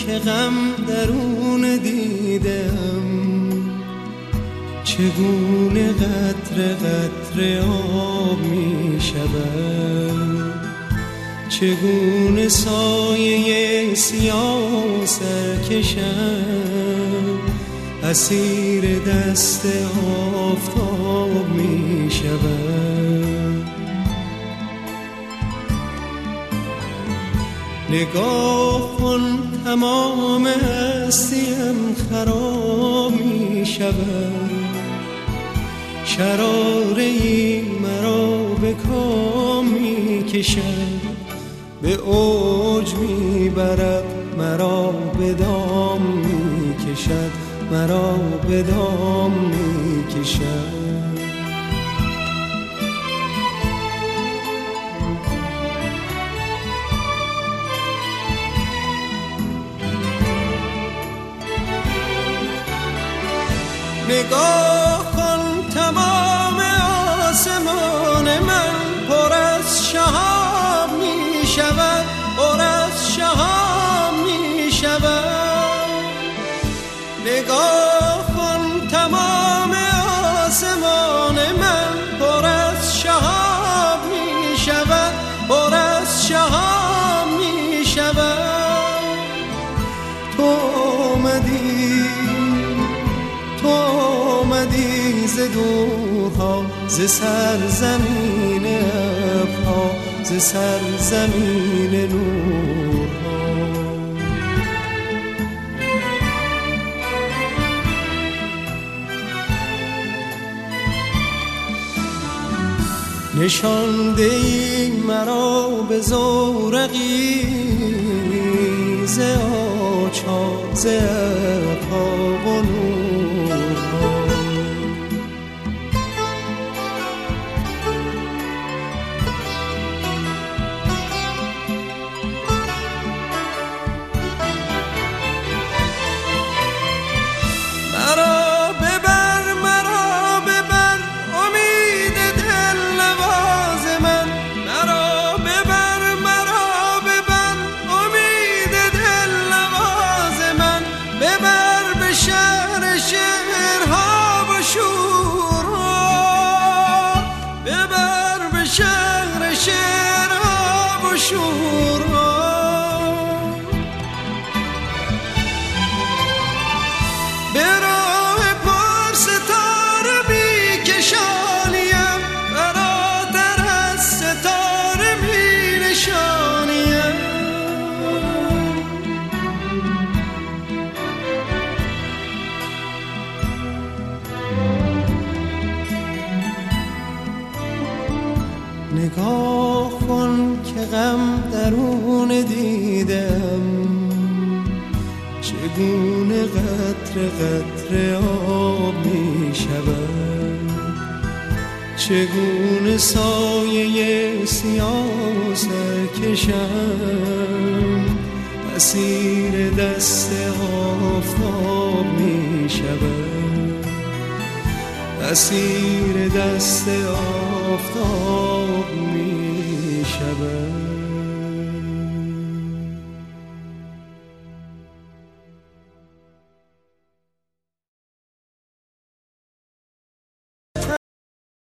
که غم درون دیدم، چگونه قطره قطره آب می شود، چگونه سایه سیاه سرکشم اسیر دست آفتاب می شود. نگاه کن تمام هستیم خراب می شود، شراره‌ای مرا به کام می کشد، به اوج می برد مرا به دام می کشد، مرا به دام می کشد. نگاه کن تمام آسمان من پر از شهاب می شود، پر از شهاب می شود. نگاه کن تمام آسمان من پر از شهاب می شود، پر از شهاب می شود. تو آمدی ز دورها، ز سرزمین ابرها، ز سرزمین نورها. نشانده‌ای مرا به زورقی ز آچار، ز ابرها و نورها. نگاه کن که غم درون دیدم، چگونه قطره قطره آب می شود، چگونه سایه سیاه سرکشم اسیر دست آفتاب می شود، اسیر دست آفتاب می شود.